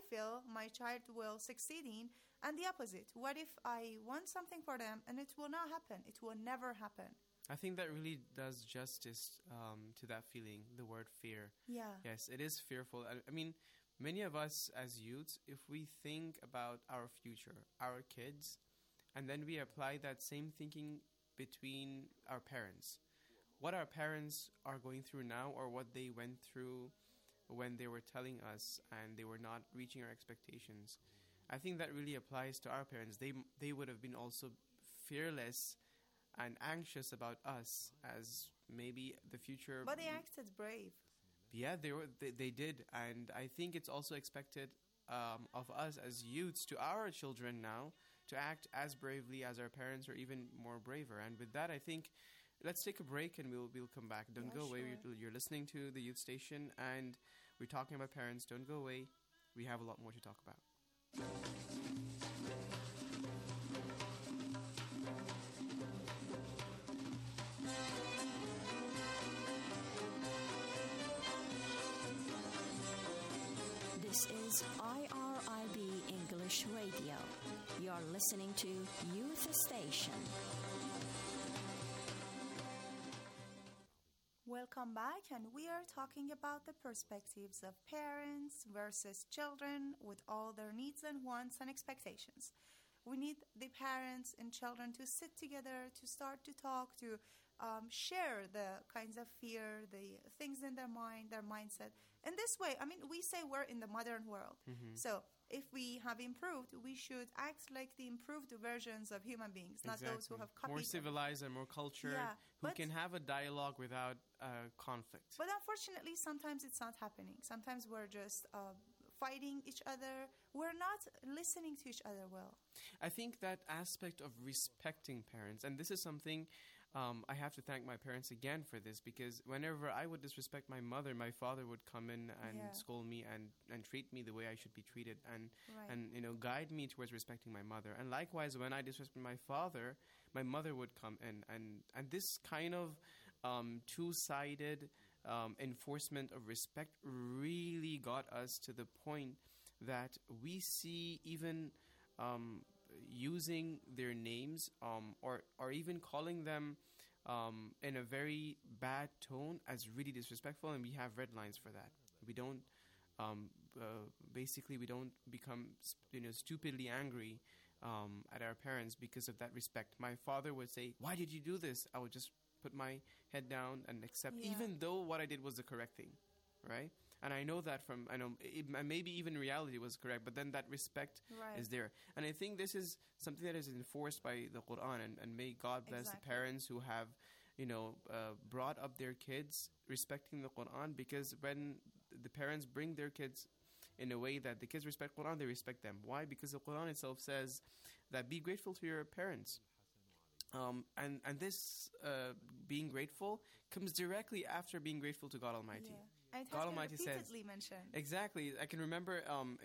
feel my child will succeed in, and the opposite. What if I want something for them and it will not happen? It will never happen. I think that really does justice to that feeling, the word fear. Yeah. Yes, it is fearful. I mean, many of us as youths, if we think about our future, our kids, and then we apply that same thinking between our parents, what our parents are going through now or what they went through when they were telling us and they were not reaching our expectations, I think that really applies to our parents. They would have been also fearless and anxious about us as maybe the future. But they acted brave. Yeah, they did. And I think it's also expected of us as youths to our children now to act as bravely as our parents or even more braver. And with that, I think let's take a break and we'll come back. Don't go away. You're listening to the Youth Station and we're talking about parents. Don't go away. We have a lot more to talk about. This is IRIB English Radio. You're listening to Youth Station. Welcome back, and we are talking about the perspectives of parents versus children with all their needs and wants and expectations. We need the parents and children to sit together, to start to talk, to share the kinds of fear, the things in their mind, their mindset. In this way, I mean, we say we're in the modern world. Mm-hmm. So if we have improved, we should act like the improved versions of human beings, not those who have copied more civilized and more cultured, who can have a dialogue without conflict. But unfortunately, sometimes it's not happening. Sometimes we're just fighting each other. We're not listening to each other well. I think that aspect of respecting parents, and this is something I have to thank my parents again for this, because whenever I would disrespect my mother, my father would come in and scold me and treat me the way I should be treated and guide me towards respecting my mother. And likewise, when I disrespected my father, my mother would come in. And this kind of two-sided enforcement of respect really got us to the point that we see even using their names or even calling them in a very bad tone as really disrespectful, and we have red lines for that. We don't basically we don't become stupidly angry at our parents because of that respect. My father would say, "Why did you do this?" I would just put my head down and accept, even though what I did was the correct thing, right? And I know that maybe even reality was correct, but then that respect is there. And I think this is something that is enforced by the Quran, and may God bless the parents who have, brought up their kids respecting the Quran, because when the parents bring their kids in a way that the kids respect Quran, they respect them. Why? Because the Quran itself says that be grateful to your parents. And this being grateful comes directly after being grateful to God Almighty. Yeah. And it has God been Almighty repeatedly says, mentioned. Exactly. I can remember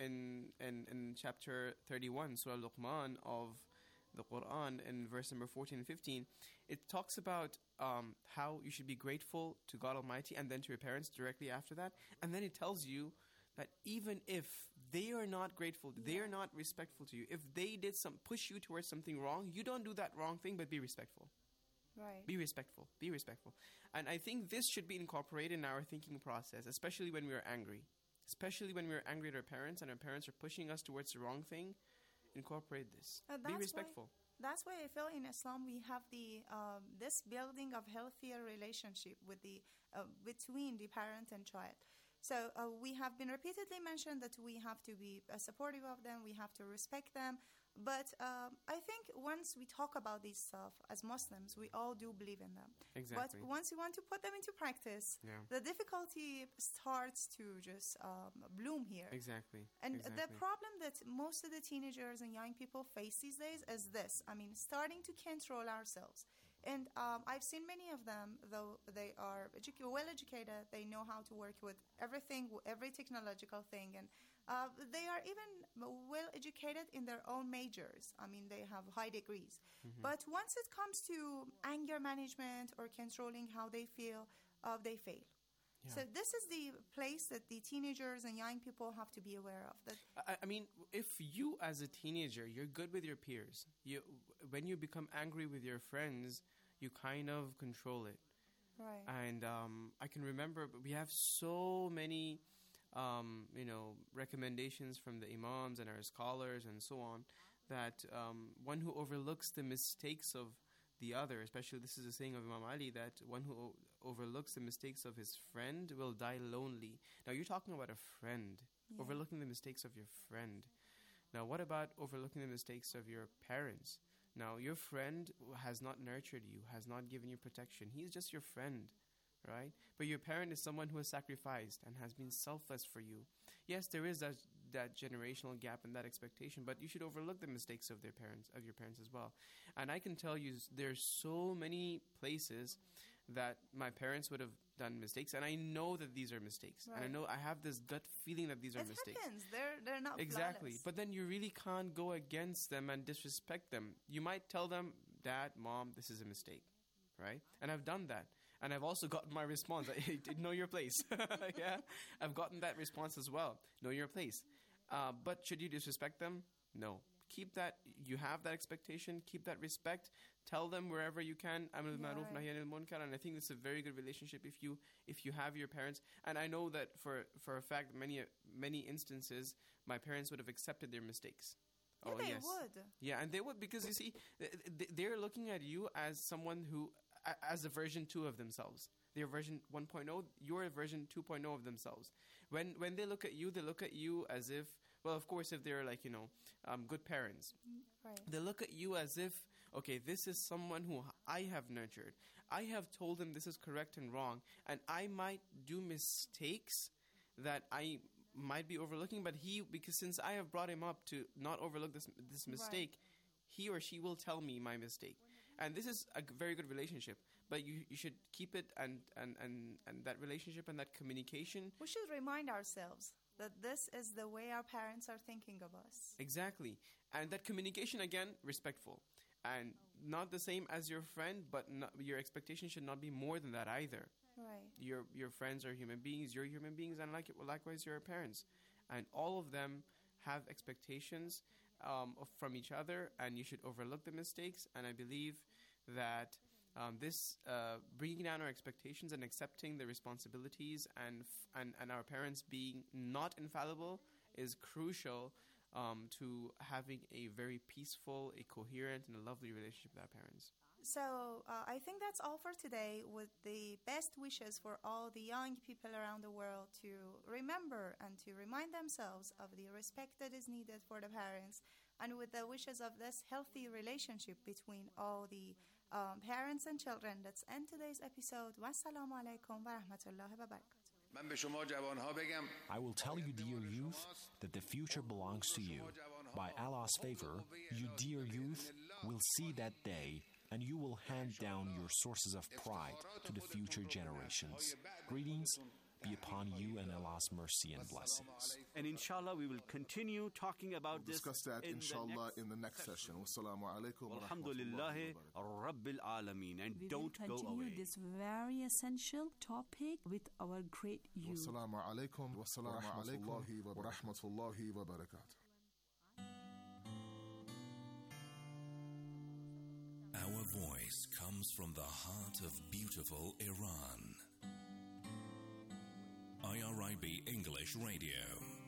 in chapter 31, Surah Luqman of the Quran, in verse number 14 and 15, it talks about how you should be grateful to God Almighty and then to your parents directly after that. And then it tells you that even if they are not grateful, they are not respectful to you, if they did push you towards something wrong, you don't do that wrong thing, but be respectful. Right. Be respectful. Be respectful. And I think this should be incorporated in our thinking process, especially when we are angry. Especially when we are angry at our parents and our parents are pushing us towards the wrong thing. Incorporate this. Be respectful. That's why I feel in Islam we have the this building of healthier relationship with the between the parent and child. So we have been repeatedly mentioned that we have to be supportive of them, we have to respect them. But I think once we talk about this stuff as Muslims, we all do believe in them. Exactly. But once you want to put them into practice, the difficulty starts to just bloom here. Exactly. And the problem that most of the teenagers and young people face these days is this. I mean, starting to control ourselves. And I've seen many of them, though they are well-educated, they know how to work with everything, every technological thing, and they are even well-educated in their own majors. I mean, they have high degrees. Mm-hmm. But once it comes to anger management or controlling how they feel, they fail. Yeah. So this is the place that the teenagers and young people have to be aware of. That I mean, if you as a teenager, you're good with your peers. When you become angry with your friends, you kind of control it. Right. And I can remember we have so many, recommendations from the imams and our scholars and so on, that one who overlooks the mistakes of the other, especially this is a saying of Imam Ali, that one who overlooks the mistakes of his friend will die lonely. Now you're talking about a friend, overlooking the mistakes of your friend. Now what about overlooking the mistakes of your parents? Now your friend has not nurtured you, has not given you protection. He's just your friend, right? But your parent is someone who has sacrificed and has been selfless for you. Yes, there is that generational gap and that expectation, but you should overlook the mistakes of your parents as well. And I can tell you there's so many places that my parents would have done mistakes, and I know that these are mistakes. Right. And I know I have this gut feeling that these are mistakes. It happens. They're not Exactly. flawless. But then you really can't go against them and disrespect them. You might tell them, Dad, Mom, this is a mistake, right? And I've done that. And I've also gotten my response. Know your place. Yeah, I've gotten that response as well. Know your place. But should you disrespect them? No. Keep that. You have that expectation. Keep that respect. Tell them wherever you can. Amr al-ma'ruf, nahy anil munkar. And I think it's a very good relationship if you have your parents. And I know that for a fact, many instances, my parents would have accepted their mistakes. Yeah, they would. Yeah, and they would, because you see, they're looking at you as someone who, as a version 2 of themselves. They're version 1.0, you're a version 2.0 of themselves. When they look at you as if, well, of course, if they're like, good parents. Right. They look at you as if, okay, this is someone who I have nurtured. I have told him this is correct and wrong, and I might do mistakes that I might be overlooking, but because since I have brought him up to not overlook this mistake, he or she will tell me my mistake. And this is a very good relationship, but you should keep it and that relationship and that communication. We should remind ourselves that this is the way our parents are thinking of us. Exactly. And that communication, again, respectful. And not the same as your friend, but your expectation should not be more than that either. Right. Your friends are human beings, you're human beings, and likewise your parents. And all of them have expectations from each other, and you should overlook the mistakes. And I believe that this bringing down our expectations and accepting the responsibilities and our parents being not infallible is crucial to having a very peaceful, a coherent, and a lovely relationship with our parents. So I think that's all for today, with the best wishes for all the young people around the world to remember and to remind themselves of the respect that is needed for the parents, and with the wishes of this healthy relationship between all the parents and children. Let's end today's episode. Wassalamu alaikum wa rahmatullahi wa barakatuh. I will tell you, dear youth, that the future belongs to you. By Allah's favor, you dear youth will see that day, and you will hand down your sources of pride to the future generations. Greetings be upon you and Allah's mercy and blessings. And inshallah, we will continue talking about We'll discuss that, inshallah, in the next session. Wassalamu alaikum wa rahmatullahi wa barakatuh. Rabbil Alameen. And We don't will go continue away. this very essential topic with our great youth. Wassalamu alaikum wa rahmatullahi wa barakatuh. Our voice comes from the heart of beautiful Iran. IRIB English Radio.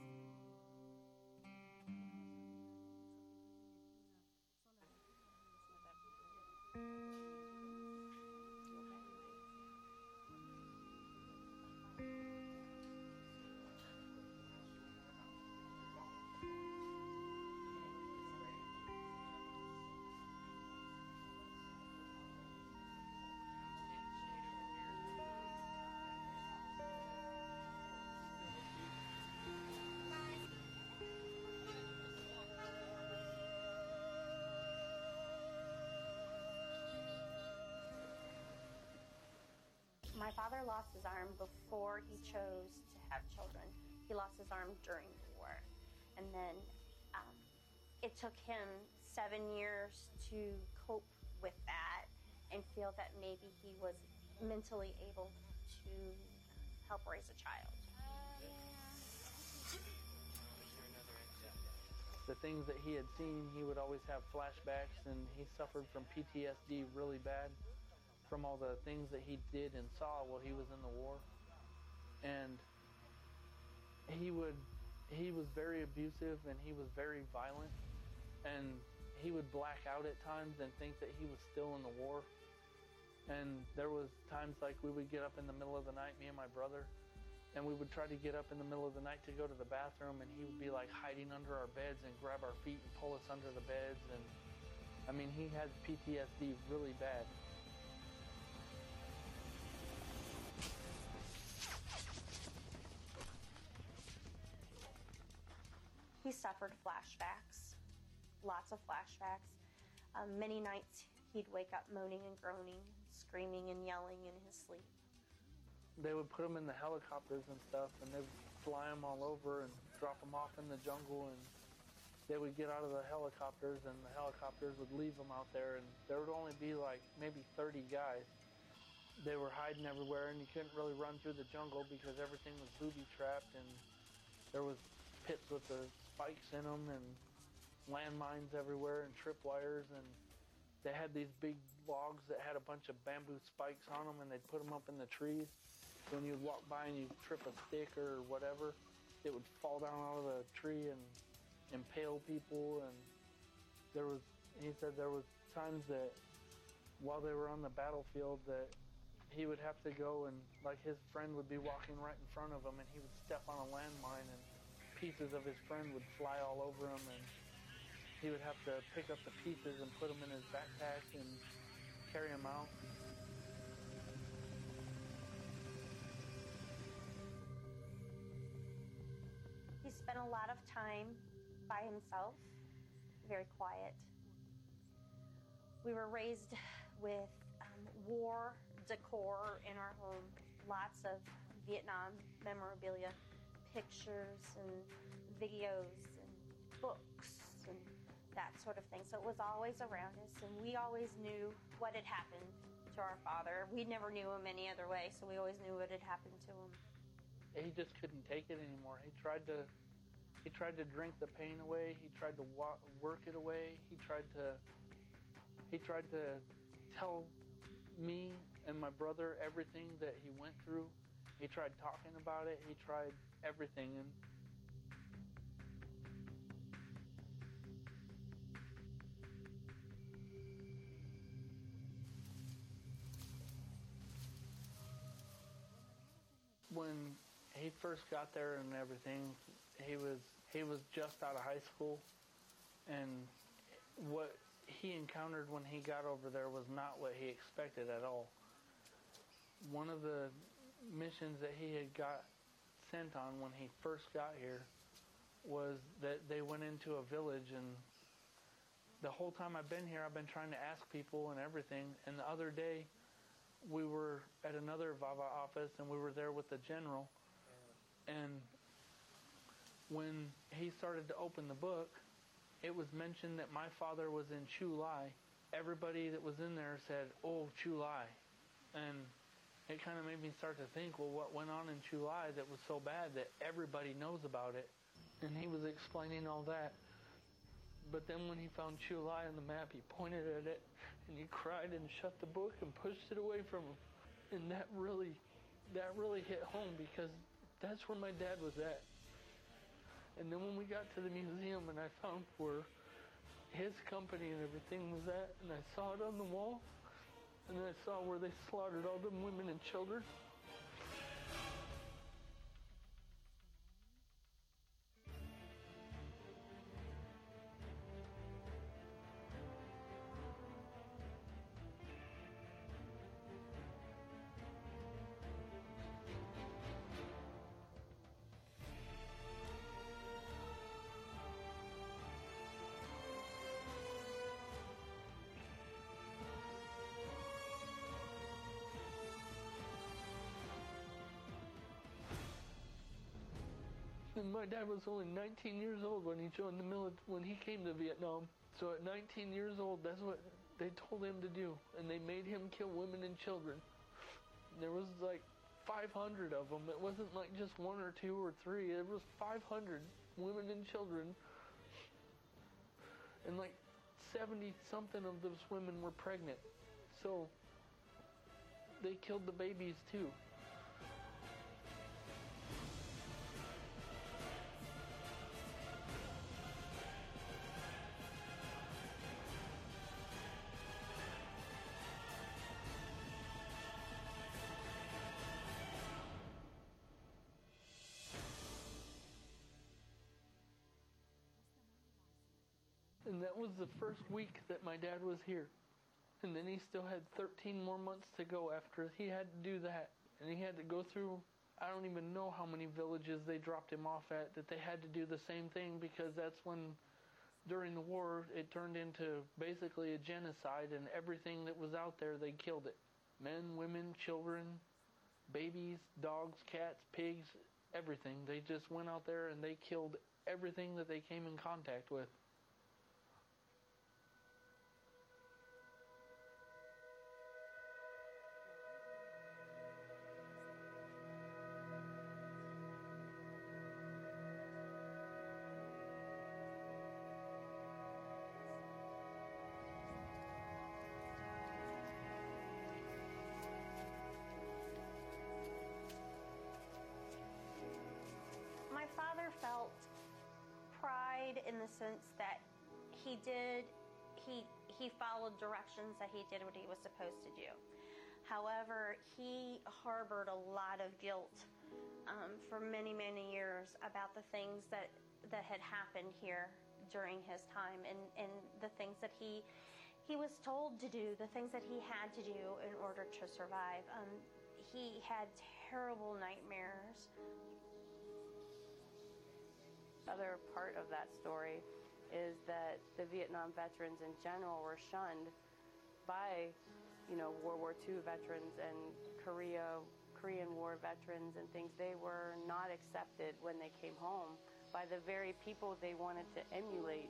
My father lost his arm before he chose to have children. He lost his arm during the war. And then it took him 7 years to cope with that and feel that maybe he was mentally able to help raise a child. the things that he had seen, he would always have flashbacks, and he suffered from PTSD really bad from all the things that he did and saw while he was in the war. And he was very abusive, and he was very violent, and he would black out at times and think that he was still in the war. And there was times like we would get up in the middle of the night, me and my brother, and we would try to get up in the middle of the night to go to the bathroom, and he would be like hiding under our beds and grab our feet and pull us under the beds. And I mean, he had PTSD really bad. He suffered flashbacks, lots of flashbacks. Many nights he'd wake up moaning and groaning, screaming and yelling in his sleep. They would put him in the helicopters and stuff, and they'd fly him all over and drop him off in the jungle, and they would get out of the helicopters, and the helicopters would leave him out there, and there would only be like maybe 30 guys. They were hiding everywhere, and you couldn't really run through the jungle because everything was booby-trapped, and there was pits with the spikes in them and landmines everywhere and tripwires, and they had these big logs that had a bunch of bamboo spikes on them, and they'd put them up in the trees. When you walk by and you trip a stick or whatever, it would fall down out of the tree and impale people. And he said there was times that while they were on the battlefield that he would have to go, and like his friend would be walking right in front of him, and he would step on a landmine, and pieces of his friend would fly all over him, and he would have to pick up the pieces and put them in his backpack and carry them out. He spent a lot of time by himself, very quiet. We were raised with war decor in our home, lots of Vietnam memorabilia, pictures and videos and books and that sort of thing. So it was always around us, and we always knew what had happened to our father. We never knew him any other way, so we always knew what had happened to him. He just couldn't take it anymore. He tried to drink the pain away. He tried to work it away. He tried to tell me and my brother everything that he went through. He tried talking about it. He tried everything. And when he first got there and everything, he was just out of high school, and what he encountered when he got over there was not what he expected at all. One of the missions that he had got sent on when he first got here was that they went into a village, and the whole time I've been here, I've been trying to ask people and everything, and the other day we were at another VAVA office, and we were there with the general, and when he started to open the book, it was mentioned that my father was in Chu Lai. Everybody that was in there said, "Oh, Chu Lai," and it kind of made me start to think, well, what went on in Chu Lai that was so bad that everybody knows about it? And he was explaining all that. But then when he found Chu Lai on the map, he pointed at it, and he cried and shut the book and pushed it away from him. And that really hit home, because that's where my dad was at. And then when we got to the museum and I found where his company and everything was at, and I saw it on the wall, and then I saw where they slaughtered all them women and children. And my dad was only 19 years old when he joined the military, when he came to Vietnam. So at 19 years old, that's what they told him to do. And they made him kill women and children. There was like 500 of them. It wasn't like just one or two or three. There was 500 women and children And like 70-something of those women were pregnant. So they killed the babies too. And that was the first week that my dad was here. And then he still had 13 more months to go after he had to do that. And he had to go through, I don't even know how many villages they dropped him off at, that they had to do the same thing, because that's when, during the war, it turned into basically a genocide, and everything that was out there, they killed it. Men, women, children, babies, dogs, cats, pigs, everything. They just went out there and they killed everything that they came in contact with. My father felt pride in the sense that he followed directions, that he did what he was supposed to do. However, he harbored a lot of guilt for many, many years about the things that had happened here during his time, and the things that he was told to do, the things that he had to do in order to survive. He had terrible nightmares. Other part of that story is that the Vietnam veterans in general were shunned by, World War II veterans and Korean War veterans and things. They were not accepted when they came home by the very people they wanted to emulate.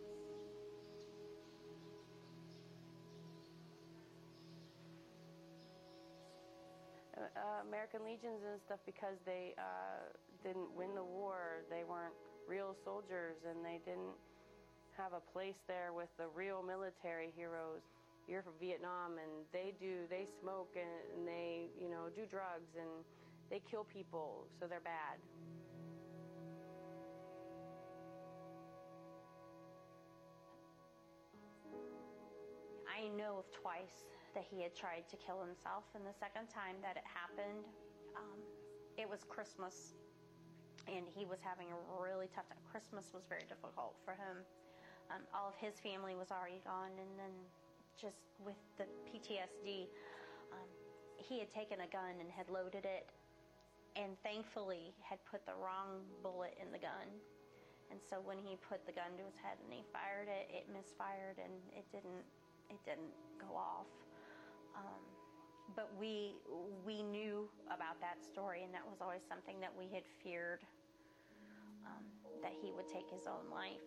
American Legions and stuff, because they didn't win the war, they weren't real soldiers, and they didn't have a place there with the real military heroes. You're from Vietnam, and they smoke and they, do drugs, and they kill people, so they're bad. I know of twice that he had tried to kill himself, and the second time that it happened, it was Christmas. And he was having a really tough time. Christmas was very difficult for him. All of his family was already gone, and then just with the PTSD, he had taken a gun and had loaded it, and thankfully had put the wrong bullet in the gun. And so when he put the gun to his head and he fired it, it misfired, and it didn't go off. But we knew about that story, and that was always something that we had feared, that he would take his own life.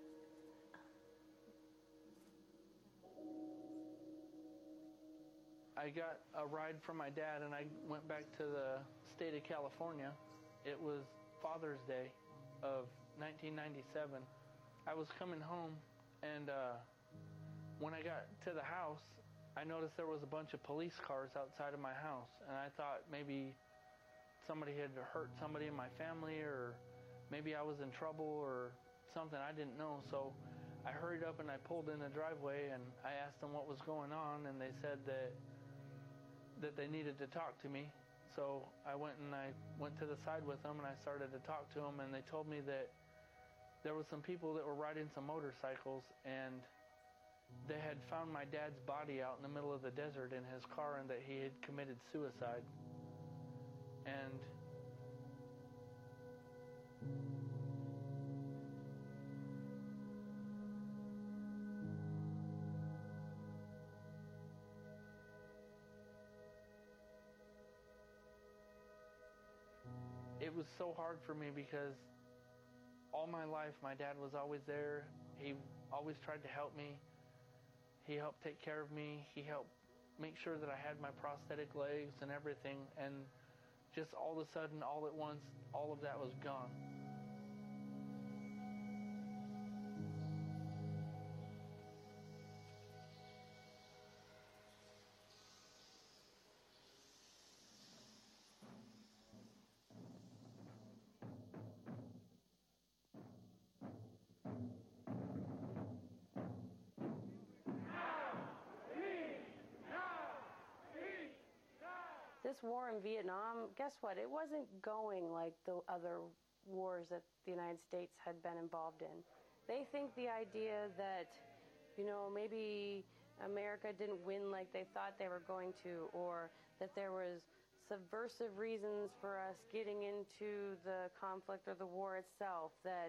I got a ride from my dad, and I went back to the state of California. It was Father's Day of 1997. I was coming home, and when I got to the house, I noticed there was a bunch of police cars outside of my house, and I thought maybe somebody had hurt somebody in my family, or maybe I was in trouble or something. I didn't know, so I hurried up and I pulled in the driveway, and I asked them what was going on, and they said that they needed to talk to me. So I went to the side with them, and I started to talk to them, and they told me that there was some people that were riding some motorcycles, and they had found my dad's body out in the middle of the desert in his car, and that he had committed suicide. And it was so hard for me, because all my life my dad was always there. He always tried to help me. He helped take care of me. He helped make sure that I had my prosthetic legs and everything. And just all of a sudden, all at once, all of that was gone. this war in Vietnam, guess what? It wasn't going like the other wars that the United States had been involved in. They think the idea that, maybe America didn't win like they thought they were going to, or that there was subversive reasons for us getting into the conflict or the war itself, that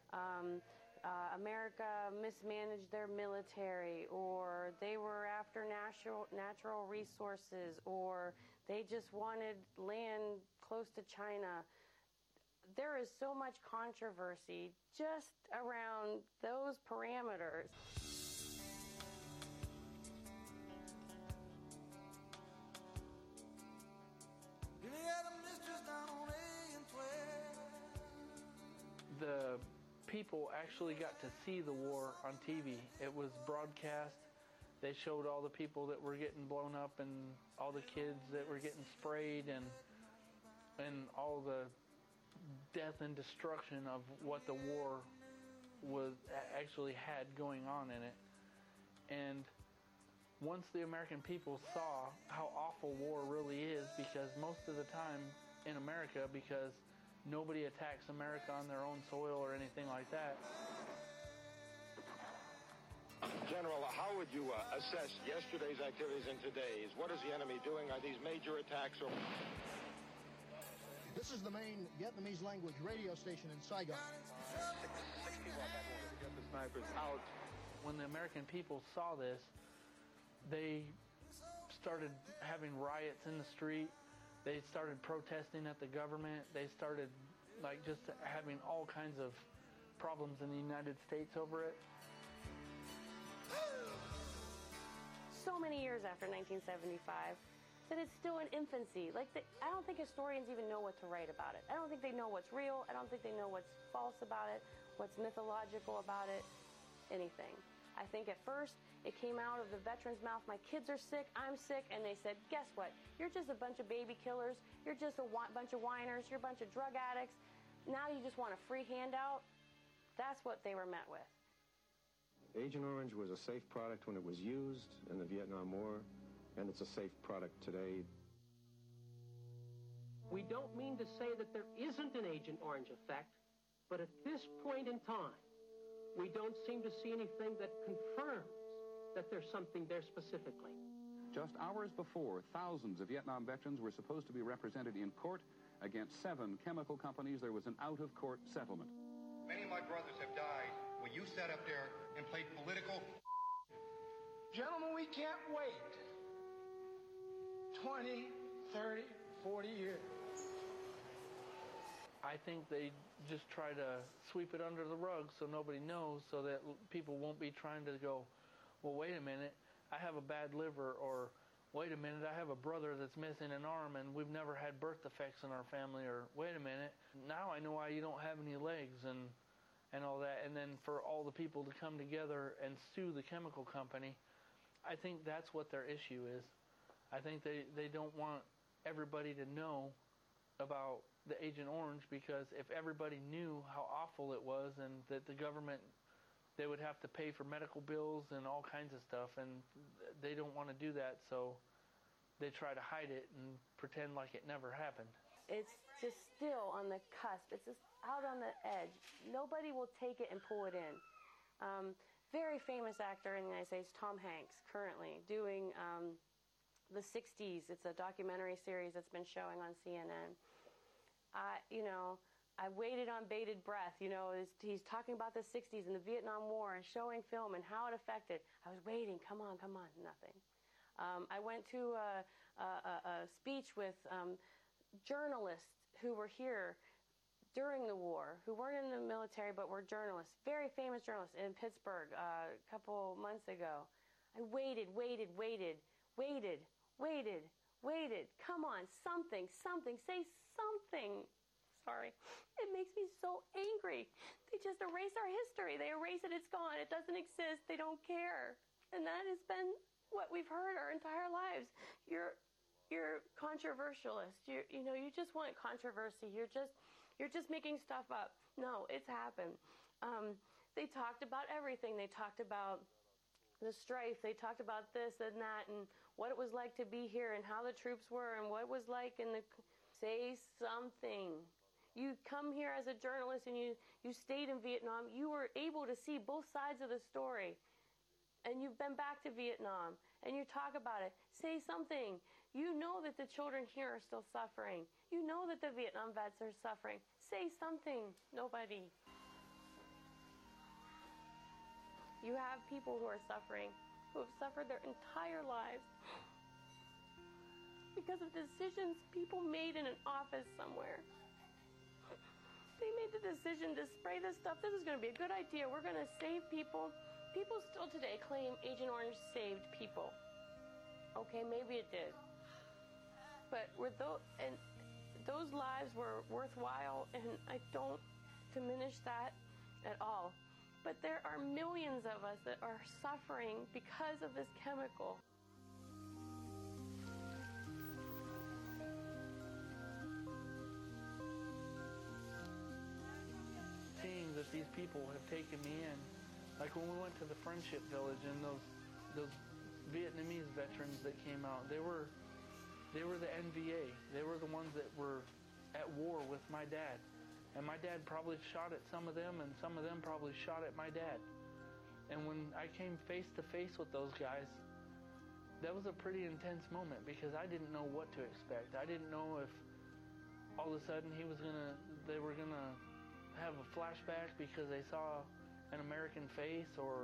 America mismanaged their military, or they were after natural resources, or they just wanted land close to China. There is so much controversy just around those parameters. The people actually got to see the war on TV. It was broadcast. They showed all the people that were getting blown up and all the kids that were getting sprayed and all the death and destruction of what the war was actually had going on in it. And once the American people saw how awful war really is, because most of the time in America, because nobody attacks America on their own soil or anything like that. General, how would you assess yesterday's activities and today's? What is the enemy doing? Are these major attacks? Or... This is the main Vietnamese language radio station in Saigon. 6 people on that order to get the snipers out. When the American people saw this, they started having riots in the street. They started protesting at the government. They started just having all kinds of problems in the United States over it. So many years after 1975 that it's still in infancy. I don't think historians even know what to write about it. I don't think they know what's real. I don't think they know what's false about it, what's mythological about it, anything. I think at first it came out of the veteran's mouth, my kids are sick, I'm sick, and they said, guess what? You're just a bunch of baby killers, you're just a bunch of whiners, you're a bunch of drug addicts. Now you just want a free handout. That's what they were met with. Agent Orange was a safe product when it was used in the Vietnam War, and it's a safe product today. We don't mean to say that there isn't an Agent Orange effect, but at this point in time, we don't seem to see anything that confirms that there's something there specifically. Just hours before, thousands of Vietnam veterans were supposed to be represented in court against 7 chemical companies. There was an out-of-court settlement. Many of my brothers have died when you sat up there and played political. Gentlemen, we can't wait 20, 30, 40 years. I think they just try to sweep it under the rug so nobody knows, so that people won't be trying to go, well, wait a minute, I have a bad liver, or wait a minute, I have a brother that's missing an arm and we've never had birth defects in our family, or wait a minute, now I know why you don't have any legs and all that. And then for all the people to come together and sue the chemical company, I think that's what their issue is. I think they don't want everybody to know about the Agent Orange, because if everybody knew how awful it was and that the government, they would have to pay for medical bills and all kinds of stuff, and they don't want to do that, so they try to hide it and pretend like it never happened. It's just still on the cusp. It's just out on the edge. Nobody will take it and pull it in. Very famous actor in the United States, Tom Hanks, currently doing the 60s. It's a documentary series that's been showing on CNN. I waited on bated breath. He's talking about the 60s and the Vietnam War and showing film and how it affected. I was waiting. Come on, nothing. I went to a speech with journalists who were here during the war, who weren't in the military but were journalists, very famous journalists in Pittsburgh a couple months ago. I waited. Come on, something, say something. Sorry. It makes me so angry. They just erase our history. They erase it, it's gone. It doesn't exist. They don't care. And that has been what we've heard our entire lives. You're controversialist. You just want controversy. You're just making stuff up. No, it's happened. They talked about everything. They talked about the strife. They talked about this and that and what it was like to be here and how the troops were and what it was like in the... Say something. You come here as a journalist and you stayed in Vietnam. You were able to see both sides of the story. And you've been back to Vietnam and you talk about it. Say something. You know that the children here are still suffering. You know that the Vietnam vets are suffering. Say something. Nobody. You have people who are suffering, who have suffered their entire lives because of decisions people made in an office somewhere. They made the decision to spray this stuff. This is going to be a good idea. We're going to save people. People still today claim Agent Orange saved people. Okay, maybe it did. But those lives were worthwhile, and I don't diminish that at all. But there are millions of us that are suffering because of this chemical. Seeing that these people have taken me in, like when we went to the Friendship Village and those Vietnamese veterans that came out, they were the NVA. They were the ones that were at war with my dad. And my dad probably shot at some of them, and some of them probably shot at my dad. And when I came face to face with those guys, that was a pretty intense moment because I didn't know what to expect. I didn't know if all of a sudden they were gonna have a flashback because they saw an American face, or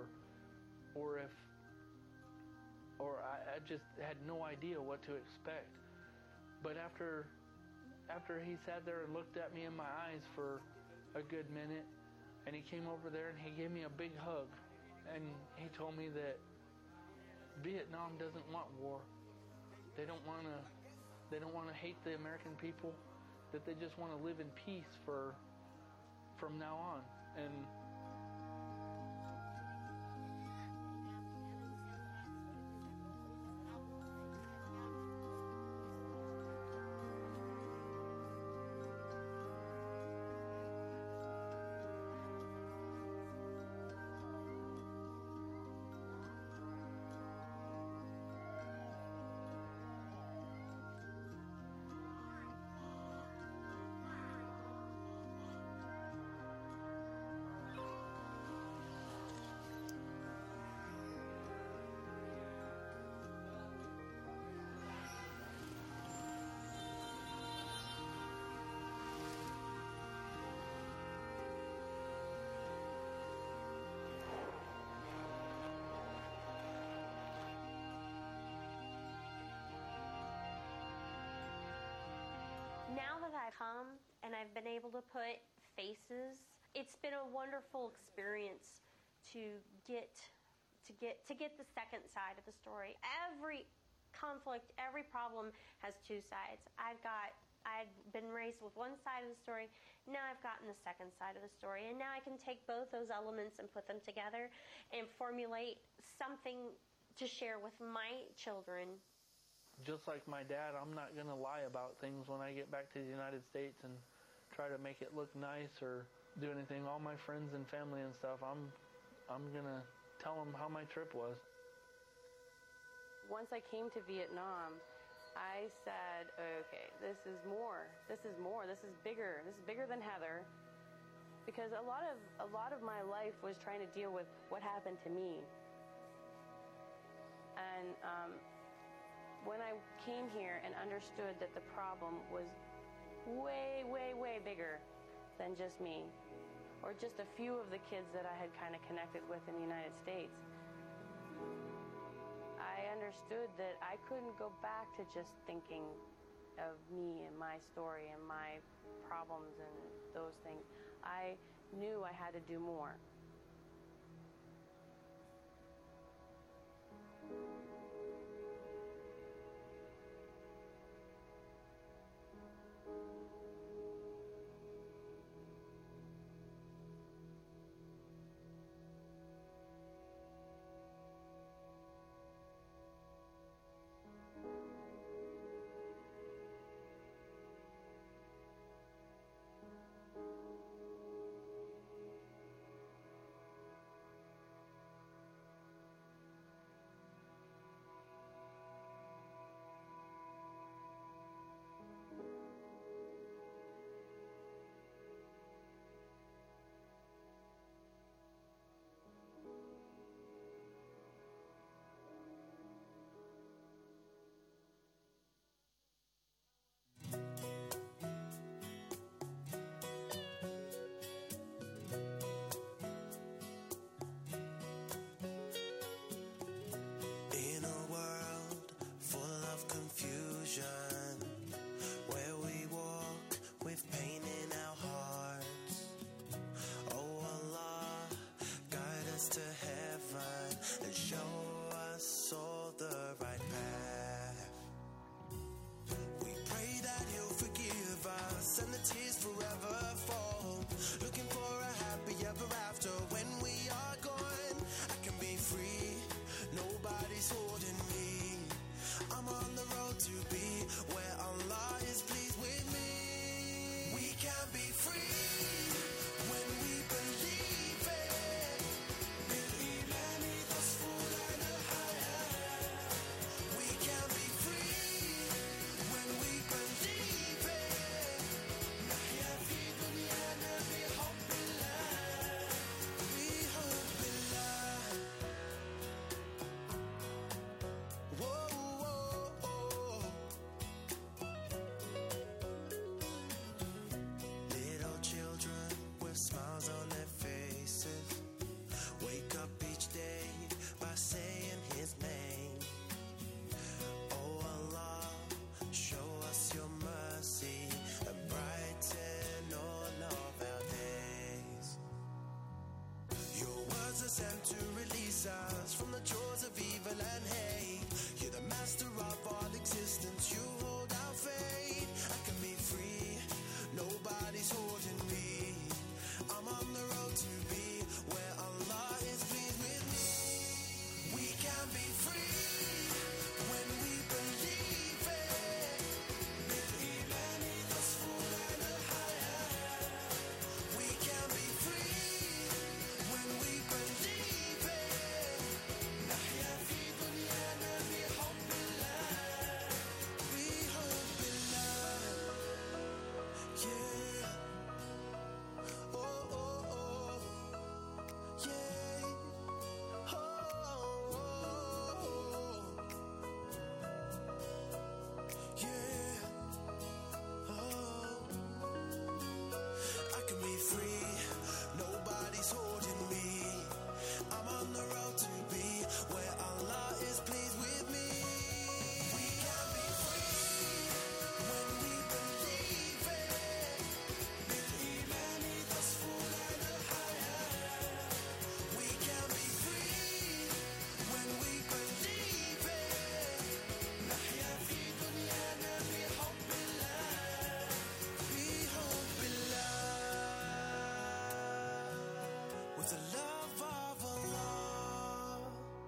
I just had no idea what to expect. But after he sat there and looked at me in my eyes for a good minute, and he came over there and he gave me a big hug, and he told me that Vietnam doesn't want war. They don't want to hate the American people, that they just want to live in peace from now on. And Now that I've come and I've been able to put faces, it's been a wonderful experience to get the second side of the story. Every conflict, every problem has two sides. I'd been raised with one side of the story, now I've gotten the second side of the story, and now I can take both those elements and put them together and formulate something to share with my children. just like my dad, I'm not going to lie about things when I get back to the United States and try to make it look nice or do anything. All my friends and family and stuff, I'm going to tell them how my trip was. Once I came to Vietnam, I said, okay, this is more. This is more. This is bigger. This is bigger than Heather. Because a lot of my life was trying to deal with what happened to me. And when I came here and understood that the problem was way, way, way bigger than just me, or just a few of the kids that I had kind of connected with in the United States, I understood that I couldn't go back to just thinking of me and my story and my problems and those things. I knew I had to do more. us to heaven and show us all the right path. We pray that He'll forgive us and the tears forever fall. Looking for a happy ever after when we are gone. I can be free, nobody's holding me. I'm on the road to be where Allah is pleased with me. We can be free when we believe it. بالإيمان تصفو لنا الحياة. We can be free when we believe it. نحيا في دنيانا بحب الله. بحب الله. Whoa, whoa, whoa. Little children with smiles on their faces wake up each day by saying His name. Oh Allah, show us your mercy and brighten all of our days. Your words are sent to release us from the jaws of evil and hate. You're the master of all existence, you hold our fate. I can be free, nobody's holding me. I'm on the road to be where Allah is pleased with me. We can be free when we believe it. بالإيمان تصفو لنا الحياة. We can be free when we believe it. نحيا في دنيانا بحب الله. بحب الله. Yeah. Oh, oh, oh. Yeah. Oh, oh, oh. Yeah. Oh. I can be free, nobody's holding me. I'm on the road to be where Allah is pleased with me. We can be free when we believe it. بالإيمان تصفو لنا الحياة. We can be free when we believe it. نحيا في دنيانا بحب الله. بحب الله. With the love of Allah.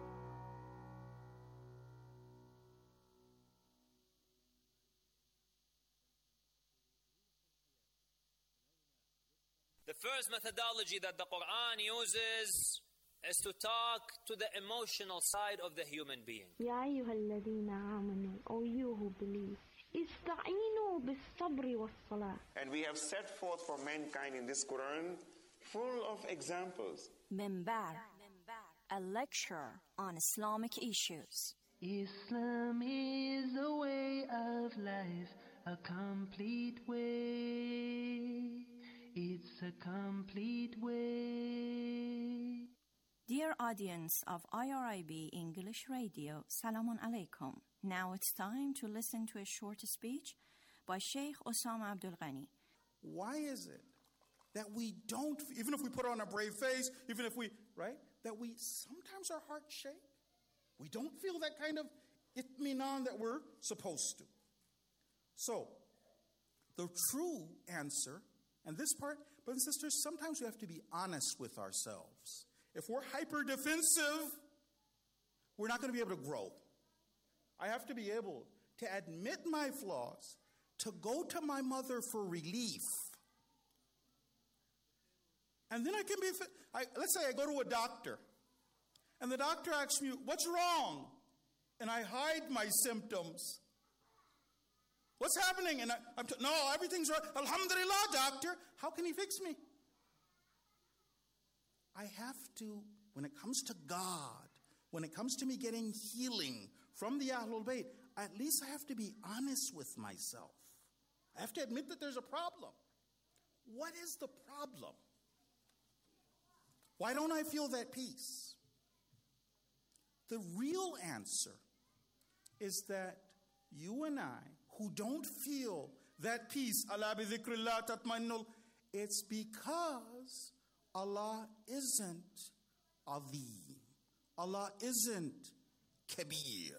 The first methodology that the Quran uses is to talk to the emotional side of the human being. يا أيها الذين آمنوا, O you who believe, استعينوا بالصبر والصلاة. And we have set forth for mankind in this Quran full of examples. Minbar, a lecture on Islamic issues. Islam is a way of life, a complete way. It's a complete way. Dear audience of IRIB English Radio, Salamun Alaikum. Now it's time to listen to a short speech by Sheikh Osama Abdul Ghani. Why is it that we don't, even if we put on a brave face, even if we, right, that we sometimes our hearts shake? We don't feel that kind of itminan that we're supposed to. So, the true answer, and this part, brothers and sisters, sometimes we have to be honest with ourselves. If we're hyper-defensive, we're not going to be able to grow. I have to be able to admit my flaws, to go to my mother for relief. And then I can be, let's say I go to a doctor, and the doctor asks me, what's wrong? And I hide my symptoms. What's happening? And no, everything's right. Alhamdulillah, doctor. How can he fix me? I have to, when it comes to God, when it comes to me getting healing from the Ahlul Bayt, at least I have to be honest with myself. I have to admit that there's a problem. What is the problem? Why don't I feel that peace? The real answer is that you and I, who don't feel that peace, ala bi dhikrillah tatma'innul, it's because Allah isn't azim. Allah isn't kabir.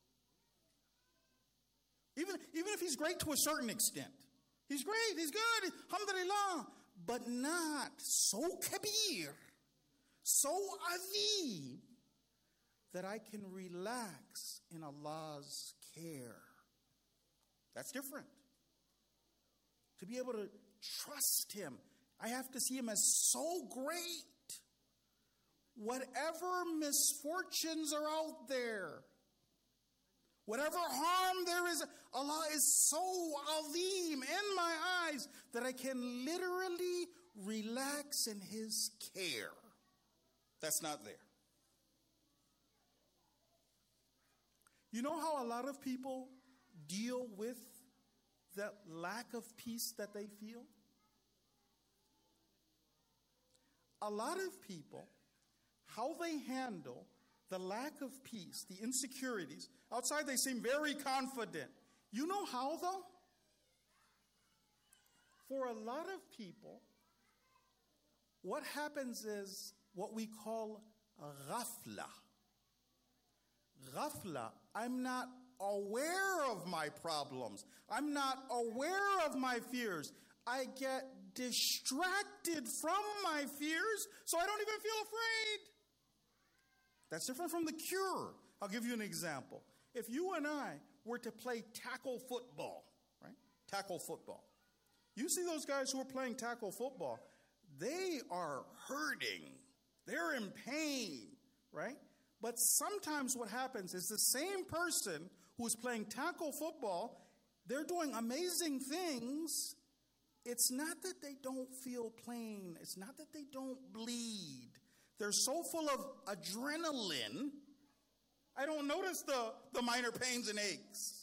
Even if he's great to a certain extent. He's great, he's good, alhamdulillah. But not so kabir, so azim, that I can relax in Allah's care. That's different. To be able to trust him, I have to see him as so great. Whatever misfortunes are out there, whatever harm there is, Allah is so azim in my eyes that I can literally relax in his care. That's not there. You know how a lot of people deal with that lack of peace that they feel? A lot of people, how they handle the lack of peace, the insecurities, outside they seem very confident. You know how, though? For a lot of people, what happens is what we call ghafla. Ghafla, I'm not aware of my problems. I'm not aware of my fears. I get distracted from my fears, so I don't even feel afraid. That's different from the cure. I'll give you an example. If you and I were to play tackle football, right? Tackle football. You see those guys who are playing tackle football, they are hurting. They're in pain, right? But sometimes what happens is the same person who is playing tackle football, they're doing amazing things. It's not that they don't feel pain. It's not that they don't bleed. They're so full of adrenaline, I don't notice the minor pains and aches.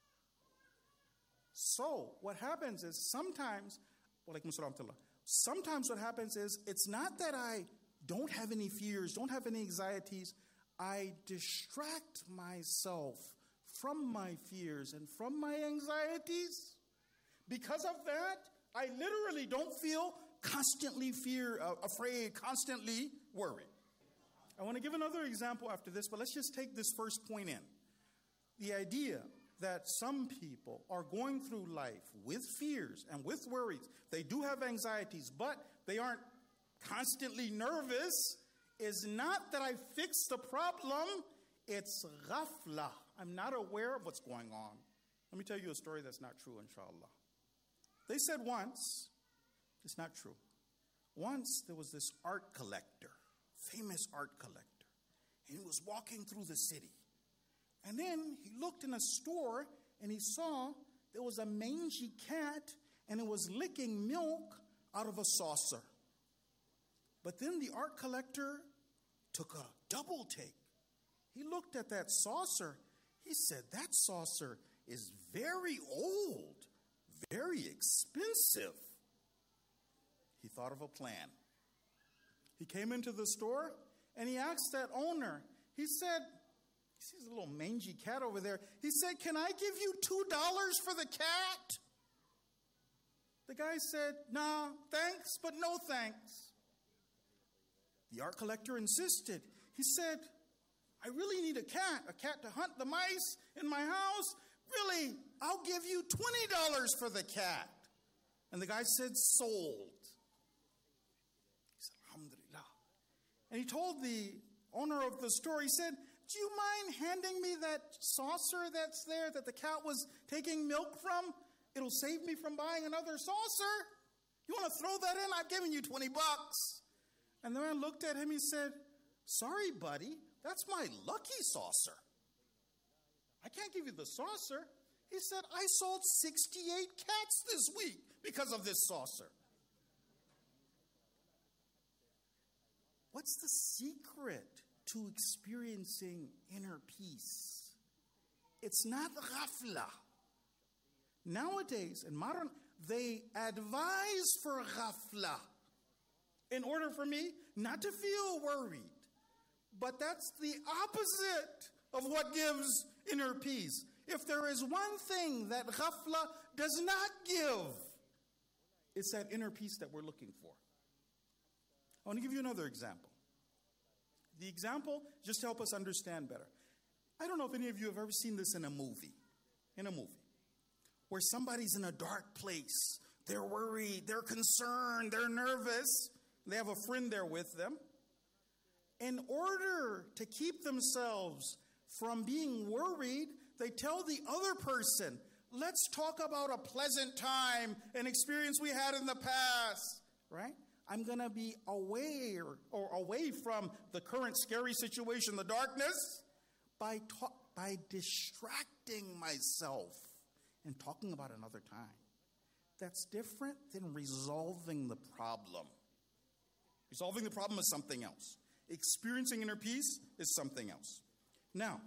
So what happens is sometimes what happens is it's not that I don't have any fears, don't have any anxieties. I distract myself from my fears and from my anxieties. Because of that, I literally don't feel constantly afraid, constantly worried. I want to give another example after this, but let's just take this first point in. The idea that some people are going through life with fears and with worries. They do have anxieties, but they aren't constantly nervous, is not that I fixed the problem. It's ghafla. I'm not aware of what's going on. Let me tell you a story that's not true, inshallah. They said once, it's not true. Once there was this art collector, famous art collector, and he was walking through the city. And then he looked in a store and he saw there was a mangy cat and it was licking milk out of a saucer. But then the art collector took a double take. He looked at that saucer. He said, that saucer is very old, very expensive. He thought of a plan. He came into the store and he asked that owner, he said, he sees a little mangy cat over there. He said, can I give you $2 for the cat? The guy said, nah, thanks, but no thanks. The art collector insisted. He said, I really need a cat to hunt the mice in my house. Really, I'll give you $20 for the cat. And the guy said, sold. He said, alhamdulillah. And he told the owner of the store, he said, do you mind handing me that saucer that's there that the cat was taking milk from? It'll save me from buying another saucer. You want to throw that in? I've given you $20. And the man looked at him, he said, sorry, buddy, that's my lucky saucer. I can't give you the saucer. He said, I sold 68 cats this week because of this saucer. What's the secret to experiencing inner peace? It's not ghafla. Nowadays, in modern, they advise for ghafla in order for me not to feel worried. But that's the opposite of what gives inner peace. If there is one thing that ghafla does not give, it's that inner peace that we're looking for. I want to give you another example. The example, just to help us understand better. I don't know if any of you have ever seen this in a movie. Where somebody's in a dark place. They're worried, they're concerned, they're nervous. They have a friend there with them. In order to keep themselves from being worried, they tell the other person, let's talk about a pleasant time, an experience we had in the past, right? I'm going to be away from the current scary situation, the darkness, by distracting myself and talking about another time. That's different than resolving the problem. Resolving the problem is something else. Experiencing inner peace is something else. Now,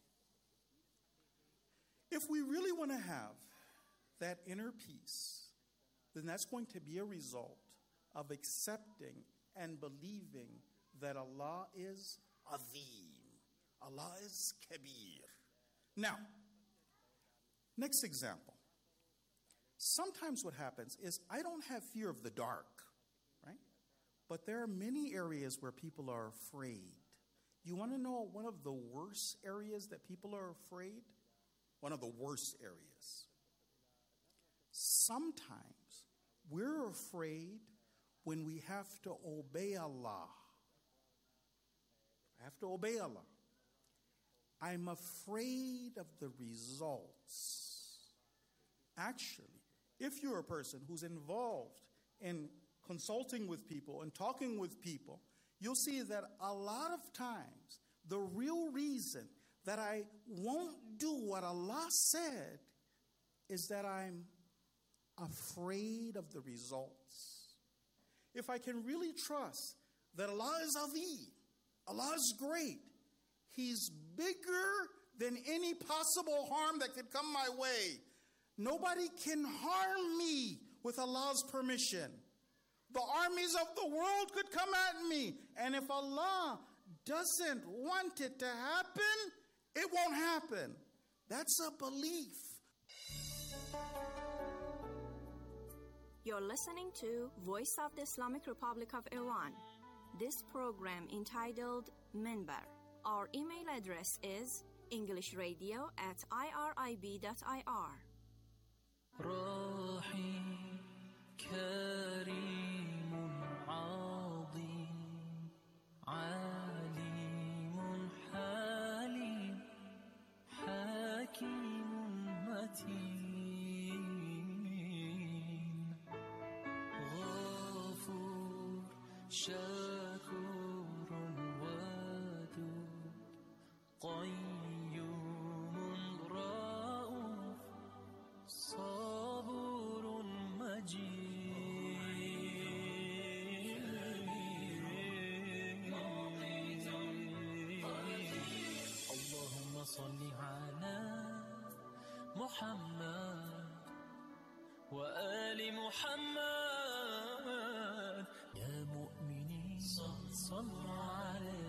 if we really want to have that inner peace, then that's going to be a result of accepting and believing that Allah is Azim. Allah is Kabir. Now, next example. Sometimes what happens is I don't have fear of the dark, right? But there are many areas where people are afraid. You want to know one of the worst areas that people are afraid? One of the worst areas. Sometimes we're afraid when we have to obey Allah. I have to obey Allah. I'm afraid of the results. Actually, if you're a person who's involved in consulting with people and talking with people, you'll see that a lot of times the real reason that I won't do what Allah said is that I'm afraid of the results. If I can really trust that Allah is Azim, Allah is great, He's bigger than any possible harm that could come my way. Nobody can harm me with Allah's permission. The armies of the world could come at me. And if Allah doesn't want it to happen, it won't happen. That's a belief. You're listening to Voice of the Islamic Republic of Iran. This program entitled Minbar. Our email address is englishradio@irib.ir. راحي كريم عظيم عليم حليم حكيم متين غفور شكور ودود قيوم رؤوف صبور مجيد اللهم صل على محمد وآل محمد يا مؤمنين صلوا عليه.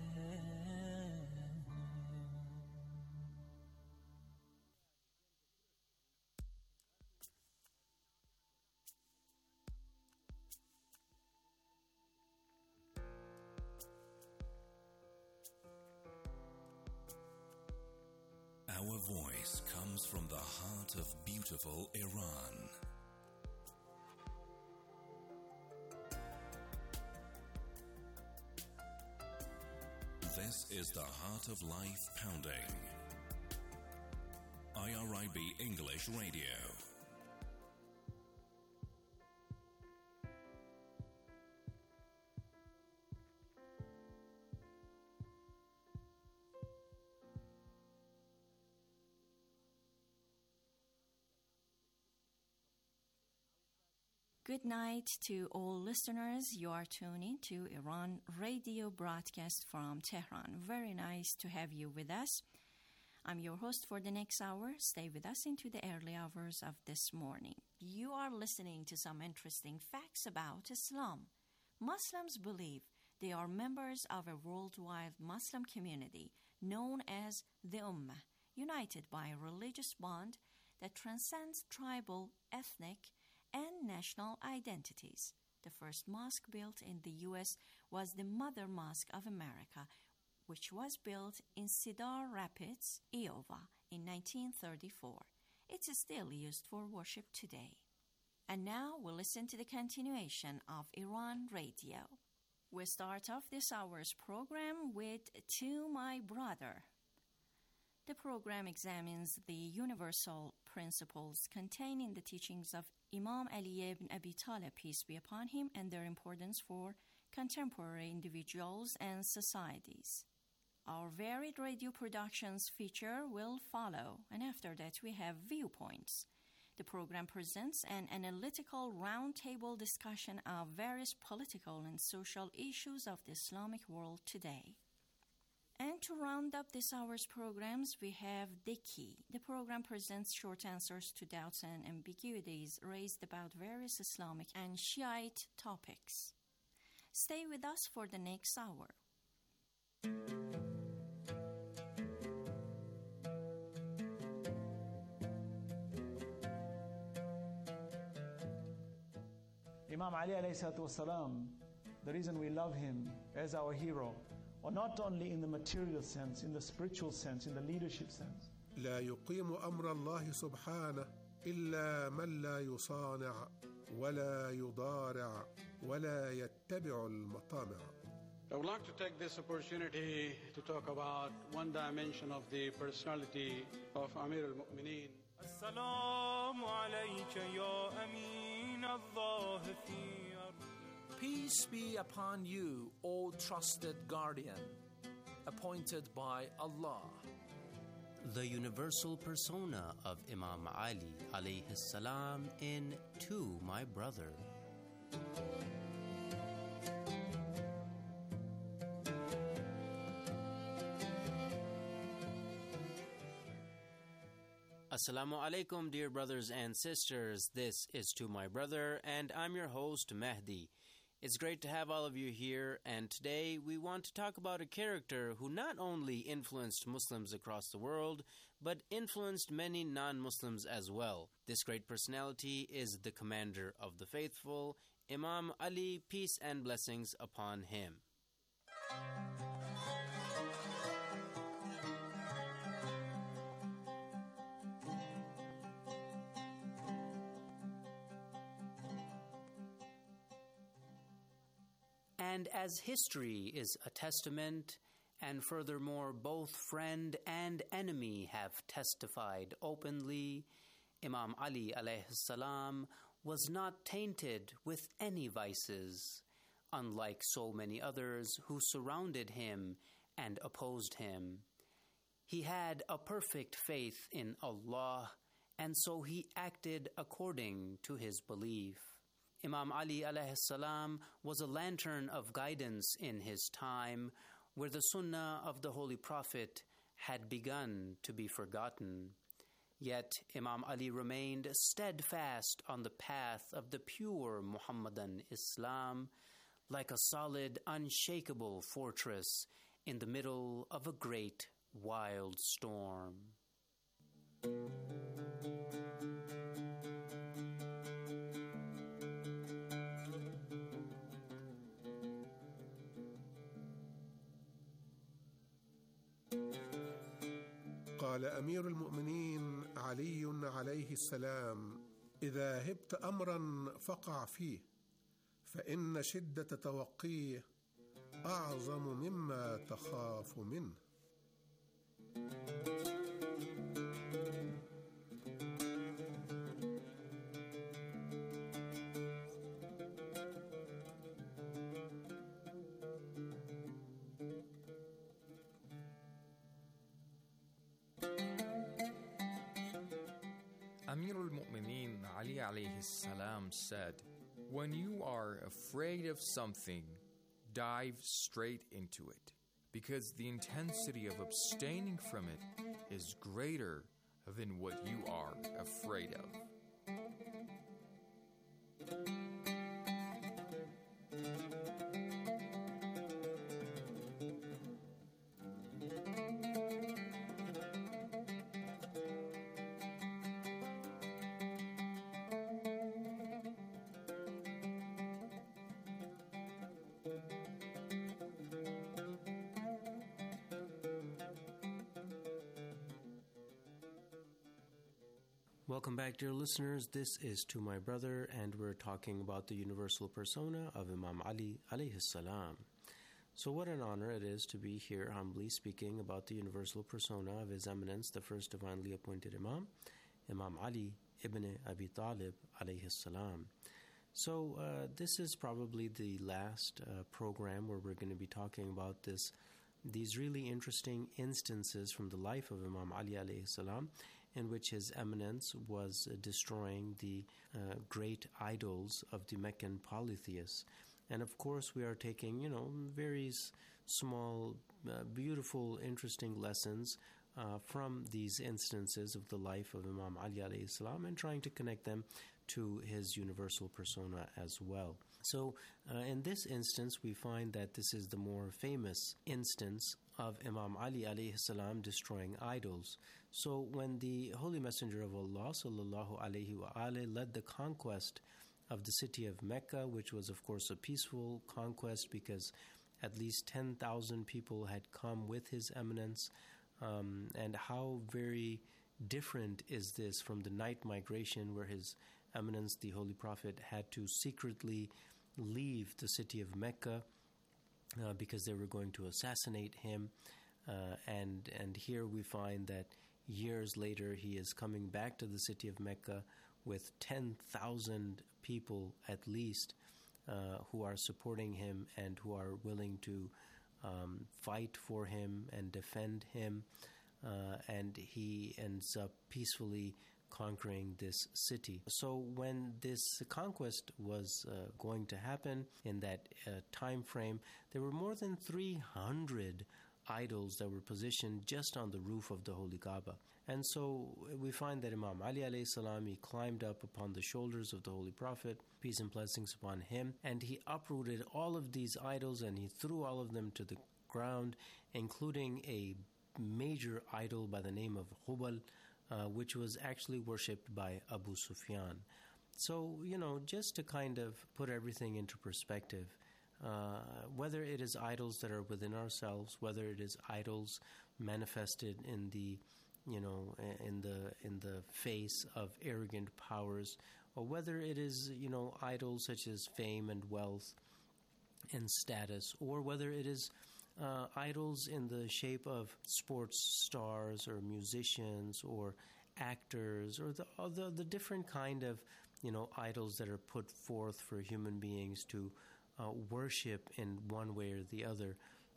Our voice comes from the heart of beautiful Iran. This is the Heart of Life Pounding. IRIB English Radio. Good night to all listeners. You are tuning to Iran radio broadcast from Tehran. Very nice to have you with us. I'm your host for the next hour. Stay with us into the early hours of this morning. You are listening to some interesting facts about Islam. Muslims believe they are members of a worldwide Muslim community known as the Ummah, united by a religious bond that transcends tribal, ethnic, and national identities. The first mosque built in the U.S. was the Mother Mosque of America, which was built in Cedar Rapids, Iowa in 1934. It is still used for worship today. And now we'll listen to the continuation of Iran Radio. We start off this hour's program with To My Brother. The program examines the universal principles contained in the teachings of Imam Ali ibn Abi Talib, peace be upon him, and their importance for contemporary individuals and societies. Our varied radio productions feature will follow, and after that we have Viewpoints. The program presents an analytical roundtable discussion of various political and social issues of the Islamic world today. And to round up this hour's programs, we have The Key. The program presents short answers to doubts and ambiguities raised about various Islamic and Shiite topics. Stay with us for the next hour. Imam Ali alayhi salatu wasalam, the reason we love him as our hero, or not only in the material sense, in the spiritual sense, in the leadership sense. لا يقيم أمر الله سبحانه إلا من لا يصانع ولا يضارع ولا يتبع المطامع. I would like to take this opportunity to talk about one dimension of the personality of Amir al-Mu'mineen. السلام عليك يا أمين الله في Peace be upon you, O trusted guardian, appointed by Allah. The universal persona of Imam Ali alayhi salam in To My Brother. Assalamu alaikum, dear brothers and sisters. This is To My Brother, and I'm your host, Mehdi. It's great to have all of you here, and today we want to talk about a character who not only influenced Muslims across the world, but influenced many non-Muslims as well. This great personality is the commander of the faithful, Imam Ali, peace and blessings upon him. And as history is a testament, and furthermore both friend and enemy have testified openly, Imam Ali alayhi salam was not tainted with any vices, unlike so many others who surrounded him and opposed him. He had a perfect faith in Allah, and so he acted according to his belief. Imam Ali alayhi salam was a lantern of guidance in his time, where the sunnah of the Holy Prophet had begun to be forgotten. Yet Imam Ali remained steadfast on the path of the pure Muhammadan Islam, like a solid, unshakable fortress in the middle of a great, wild storm. قال أمير المؤمنين علي عليه السلام: إذا هبت أمرا فقع فيه، فإن شدة توقيه أعظم مما تخاف منه. Amir al-Mu'mineen Ali alayhi salam said, "When you are afraid of something, dive straight into it, because the intensity of abstaining from it is greater than what you are afraid of." Welcome back, dear listeners. This is To My Brother, and we're talking about the universal persona of Imam Ali alayhi salam. So what an honor it is to be here humbly speaking about the universal persona of His Eminence, the first divinely appointed Imam, Imam Ali ibn Abi Talib alayhi salam. So this is probably the last program where we're going to be talking about these really interesting instances from the life of Imam Ali alayhi salam, in which His Eminence was destroying the great idols of the Meccan polytheists. And of course, we are taking, very small, beautiful, interesting lessons from these instances of the life of Imam Ali alayhi salam and trying to connect them to his universal persona as well. So in this instance, we find that this is the more famous instance of Imam Ali alayhi salam destroying idols. So when the Holy Messenger of Allah sallallahu alayhi wa alayhi led the conquest of the city of Mecca, which was of course a peaceful conquest because at least 10,000 people had come with His Eminence, and how very different is this from the night migration where His Eminence, the Holy Prophet, had to secretly leave the city of Mecca because they were going to assassinate him, and here we find that years later he is coming back to the city of Mecca with 10,000 people at least who are supporting him and who are willing to fight for him and defend him, and he ends up peacefully conquering this city. So when this conquest was going to happen in that time frame, there were more than 300 idols that were positioned just on the roof of the Holy Kaaba. And so we find that Imam Ali alayhi salam, he climbed up upon the shoulders of the Holy Prophet, peace and blessings upon him, and he uprooted all of these idols and he threw all of them to the ground, including a major idol by the name of Hubal, which was actually worshipped by Abu Sufyan. So, just to kind of put everything into perspective, whether it is idols that are within ourselves, whether it is idols manifested in the in the face of arrogant powers, or whether it is idols such as fame and wealth and status, or whether it is idols in the shape of sports stars or musicians or actors, or the different kind of idols that are put forth for human beings to worship in one way or the other.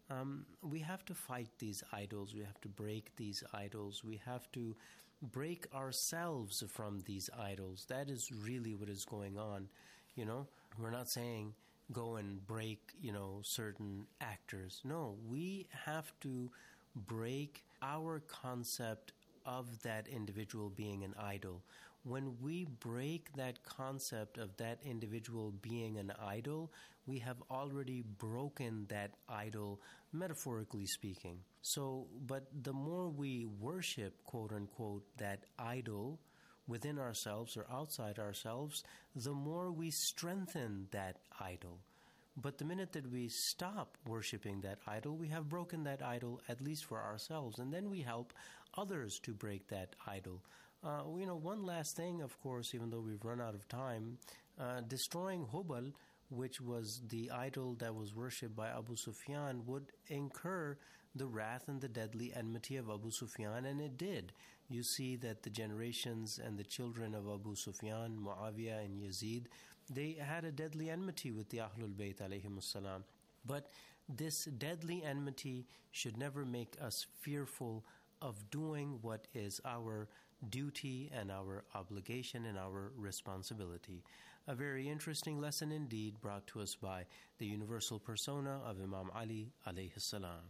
We have to fight these idols. We have to break these idols. We have to break ourselves from these idols. That is really what is going on. We're not saying go and break, certain actors. No, we have to break our concept of that individual being an idol. When we break that concept of that individual being an idol, we have already broken that idol, metaphorically speaking. So, but the more we worship, quote unquote, that idol within ourselves or outside ourselves, the more we strengthen that idol. But the minute that we stop worshiping that idol, we have broken that idol, at least for ourselves, and then we help others to break that idol. One last thing, of course, even though we've run out of time, destroying Hubal, which was the idol that was worshipped by Abu Sufyan, would incur the wrath and the deadly enmity of Abu Sufyan, and it did. You see that the generations and the children of Abu Sufyan, Muawiyah and Yazid, they had a deadly enmity with the Ahlul Bayt alayhimus salam. But this deadly enmity should never make us fearful of doing what is our duty and our obligation and our responsibility. A very interesting lesson indeed, brought to us by the universal persona of Imam Ali alayhi salam.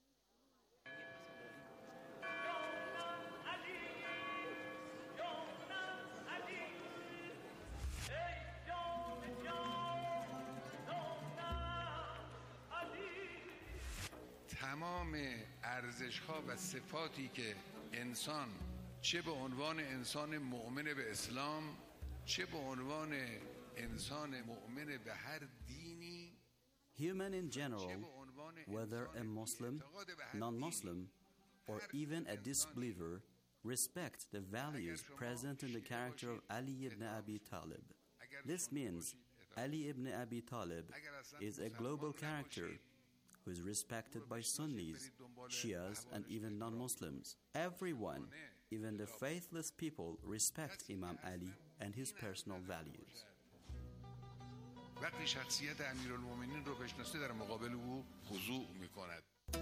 تمام ارزش‌ها و صفاتی که انسان چه به عنوان انسان مؤمن به اسلام چه به عنوان انسان مؤمن به هر دینی Human in general, whether a Muslim, non-Muslim, or even a disbeliever, respect the values present in the character of Ali ibn Abi Talib. This means Ali ibn Abi Talib is a global character who is respected by Sunnis, Shias, and even non-Muslims. Everyone, even the faithless people, respect Imam Ali and his personal values. وقتی شخصیت امیرالمومنین رو بشناسه در مقابل او خضوع میکند.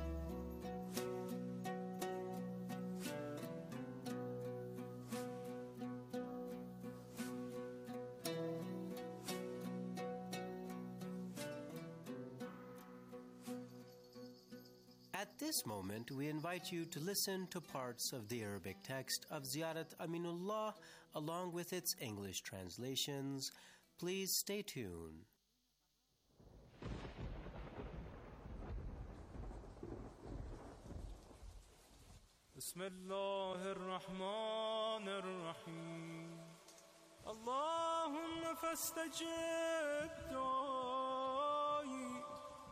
At this moment, we invite you to listen to parts of the Arabic text of Ziyarat Aminullah along with its English translations. Please stay tuned. بسم الله الرحمن الرحيم اللهم فاستجب دعائي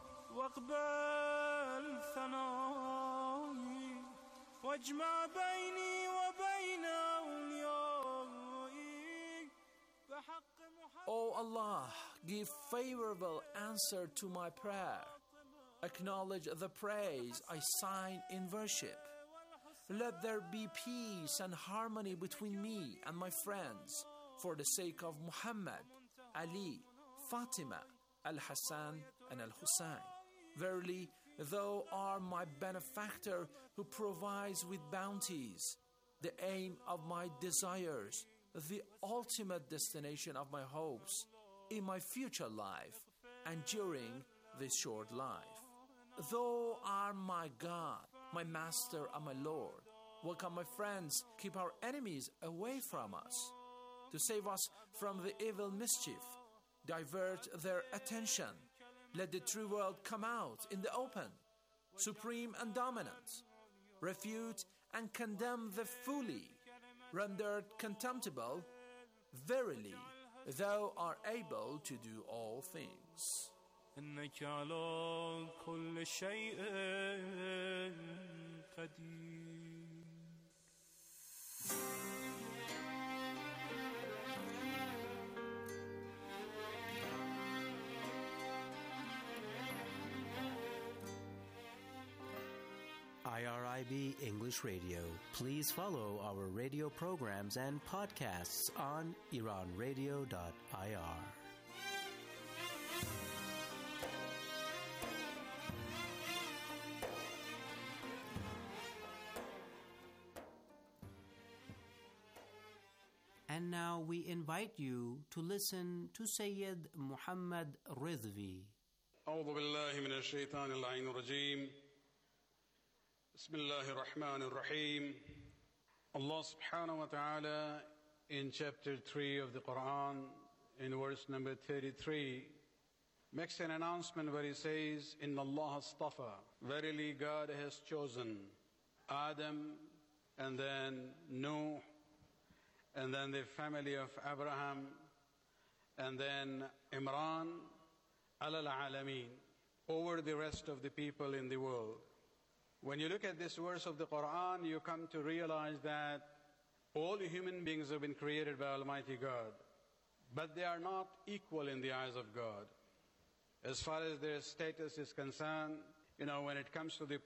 واقبل ثنائي واجمع بيني وبين أوليائي بحق محمد. O Allah, give favorable answer to my prayer. Acknowledge the praise I sign in worship. Let there be peace and harmony between me and my friends for the sake of Muhammad, Ali, Fatima, Al-Hassan, and Al-Hussein. Verily, thou art my benefactor who provides with bounties, the aim of my desires, the ultimate destination of my hopes in my future life and during this short life. Thou art my God, my Master and my Lord. Welcome, my friends, keep our enemies away from us. To save us from the evil mischief, divert their attention. Let the true world come out in the open, supreme and dominant. Refute and condemn the fully, rendered contemptible. Verily, thou art able to do all things. إنك على كل شيء قدير. IRIB English Radio. Please follow our radio programs and podcasts on iranradio.ir. And now we invite you to listen to Sayyid Muhammad Ridvi. أعوذ بالله من الشيطان اللعين الرجيم. بسم الله الرحمن الرحيم. Allah subhanahu wa ta'ala in chapter 3 of the Quran in verse number 33 makes an announcement where he says, Inna Allah astafa, verily God has chosen Adam and then Nuh and then the family of Abraham and then Imran alal alameen, over the rest of the people in the world. When you look at this verse of the Quran, you come to realize that all human beings have been created by Almighty God, but they are not equal in the eyes of God. As far as their status is concerned, when it comes to the